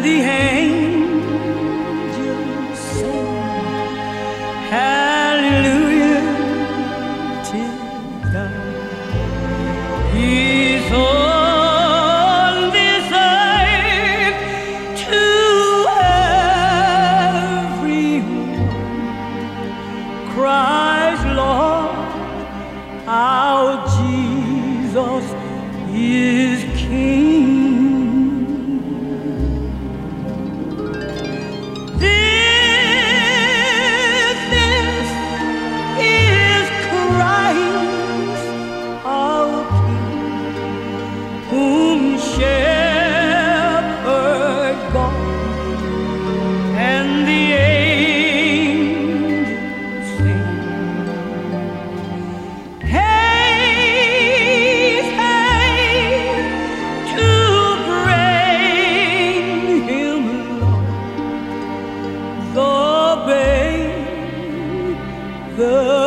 the angels sing hallelujah till God. He's on this earth to everyone. Christ, Lord, our Jesus is King. This is Christ, our King, whom shepherd God and the angels sing. Haste, haste to bring him along, the babe, the